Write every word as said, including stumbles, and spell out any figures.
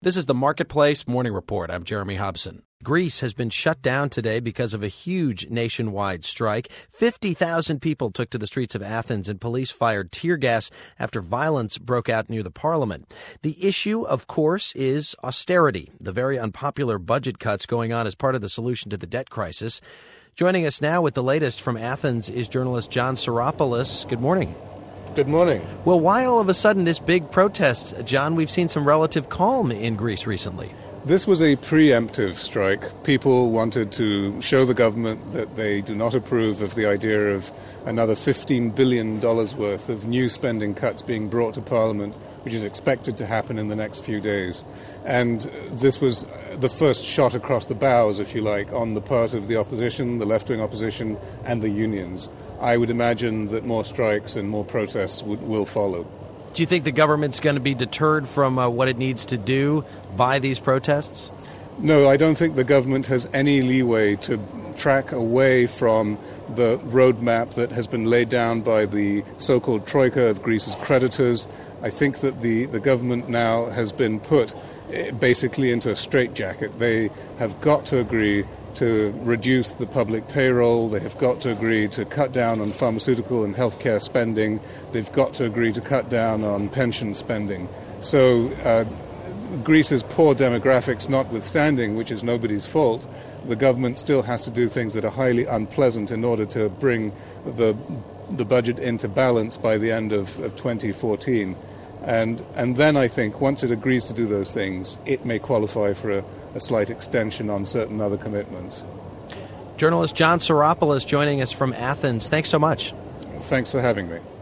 This is the Marketplace Morning Report. I'm Jeremy Hobson. Greece has been shut down today because of a huge nationwide strike. fifty thousand people took to the streets of Athens and police fired tear gas after violence broke out near the parliament. The issue, of course, is austerity, the very unpopular budget cuts going on as part of the solution to the debt crisis. Joining us now with the latest from Athens is journalist John Psaropoulos. Good morning. Good morning. Well, why all of a sudden this big protest? John, we've seen some relative calm in Greece recently. This was a preemptive strike. People wanted to show the government that they do not approve of the idea of another fifteen billion dollars worth of new spending cuts being brought to Parliament, which is expected to happen in the next few days. And this was the first shot across the bows, if you like, on the part of the opposition, the left-wing opposition, and the unions. I would imagine that more strikes and more protests would, will follow. Do you think the government's going to be deterred from uh, what it needs to do by these protests? No, I don't think the government has any leeway to track away from the roadmap that has been laid down by the so-called troika of Greece's creditors. I think that the, the government now has been put basically into a straitjacket. They have got to agree to reduce the public payroll. They have got to agree to cut down on pharmaceutical and healthcare spending. They've got to agree to cut down on pension spending. So uh, Greece's poor demographics notwithstanding, which is nobody's fault, the government still has to do things that are highly unpleasant in order to bring the the budget into balance by the end of, of twenty fourteen. And and then I think once it agrees to do those things, it may qualify for a, a slight extension on certain other commitments. Journalist John Psaropoulos joining us from Athens. Thanks so much. Thanks for having me.